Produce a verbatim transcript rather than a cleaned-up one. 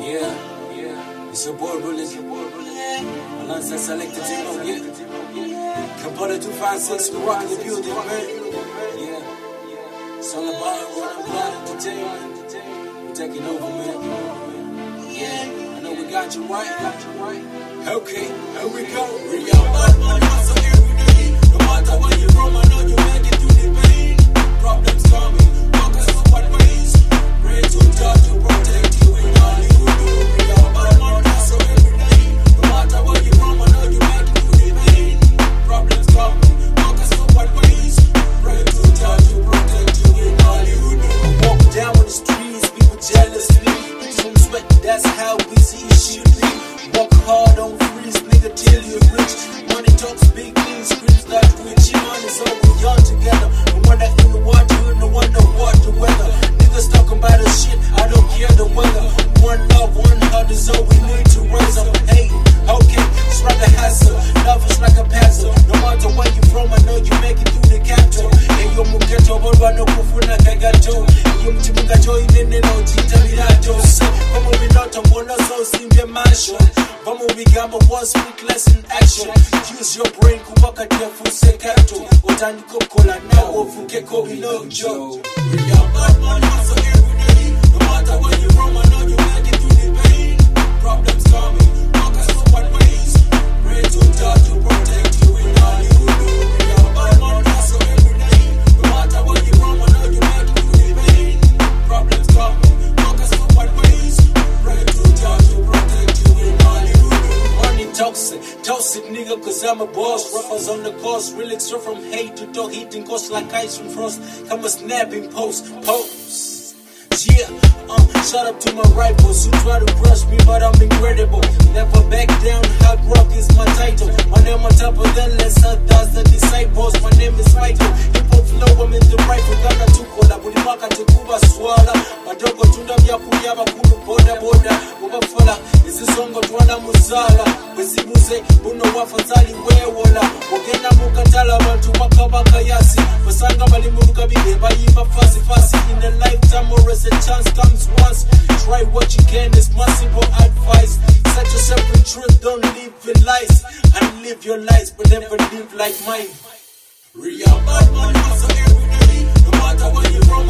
Yeah, yeah. It's your boy, Bullet. Alongside Selected Timo, yeah. Composer two five six, we rock the building, man. Yeah. It's all about what I'm glad entertainment. We're taking over, man. Yeah. I know we got you right. Got you right. Okay, here we go. Real bad man, hustle every day. No matter where you're from, I know you make it through the pain. Problems coming, focus on what ways. Pray to God to protect you in all you do. Real bad man, hustle every day. No matter where you're from, I know you make it through the pain. Problems coming, focus on what ways. Pray to God to protect you in all you do. I walk down the streets, people jealously. Some sweat, that's how busy it should be. Walk hard on freeze, nigga, till you're rich. Money talks big things, screams like rich. Money's all we young together. No wonder in the water, no wonder what the weather. Niggas talking about the shit, I don't care the weather. One love, one heart is all we need to raise up. Hey, okay, it's like a hassle. Love is like a puzzle. No matter where you from, I know you make it through the capital. Hey, yo, muketo, borwa no kufuna kagato. Yo, mchimungato, inene no jita mirato. So, come on, we not on one of those in the mansion. Vamos bigamba one speak less in action. Use your brain kubaka tefu sekato. Otani kokola na ofuke kobi no joke. Real bad man hustle every day. No matter where you from, I know you make it through the pain. Problems coming, focus on what ways. Pray to God to protect you in all you do. Real bad man hustle every day. No matter where you from, I know you make it through the pain. Problems coming, focus on what ways. Pray to God to protect you in all you do. Toxic, toxic nigga, cause I'm a boss. Rappers on the coast, really extra from hate to dog, eating ghosts like ice from frost. Come a snapping post, post. Yeah, uh, shout out to my rivals who try to brush me, but I'm incredible. Never back down, hard rock is my title. My name on top of the list, others the disciples. My name is Michael. Hip hop flow, I'm in the rifle. Gana tukola, bulimaka tukuba swala. Madogo tunda vya kuya bakulu boda boda. Ubafala, isi songo tuwana muzala. Besibuze, buno wafazali wewola. Ogena mukatala, bantu makabaka yasi. Basanga balimuruka bide, bayimba fasi fasi. In a lifetime or as a chance comes once. Try what you can, it's possible advice. Set yourself in truth, don't live in lies. And live your lives, but never live like mine. Real bad man hustle every day. No matter where you're from,